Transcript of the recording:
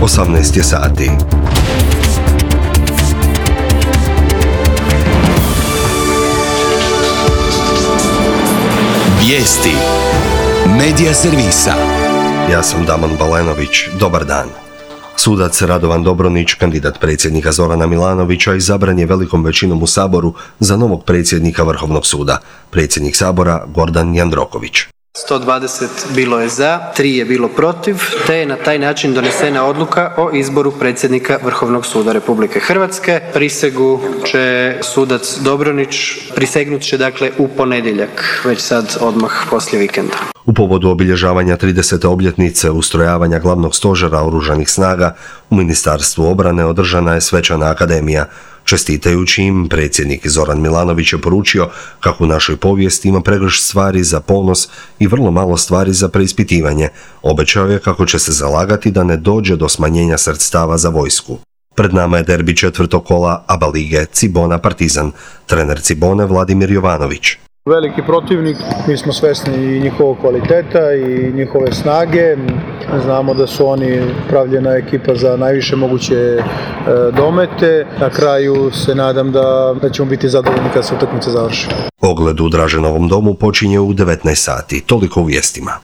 18 je sati. Vijesti Medija servisa. Ja sam Damon Balenović. Dobar dan. Sudac Radovan Dobronić, kandidat predsjednika Zorana Milanovića, izabran je velikom većinom u Saboru za novog predsjednika Vrhovnog suda. Predsjednik Sabora Gordan Jandroković. 120 bilo je za, 3 je bilo protiv, te je na taj način donesena odluka o izboru predsjednika Vrhovnog suda Republike Hrvatske. Prisegu će sudac Dobronić, prisegnut će dakle u ponedjeljak, već sad odmah poslije vikenda. U povodu obilježavanja 30. obljetnice ustrojavanja glavnog stožera Oružanih snaga u Ministarstvu obrane održana je svečana akademija. Čestitajući im, predsjednik Zoran Milanović je poručio kako u našoj povijesti ima pregršt stvari za ponos i vrlo malo stvari za preispitivanje. Obećao je kako će se zalagati da ne dođe do smanjenja sredstava za vojsku. Pred nama je derbi četvrtog kola ABA lige Cibona Partizan, trener Cibone Vladimir Jovanović. Veliki protivnik, mi smo svjesni i njihovog kvaliteta i njihove snage. Znamo da su oni pravljena ekipa za najviše moguće domete. Na kraju se nadam da ćemo biti zadovoljni kad se utakmica završi. Ogled u Draženovom domu počinje u 19 sati. Toliko u vijestima.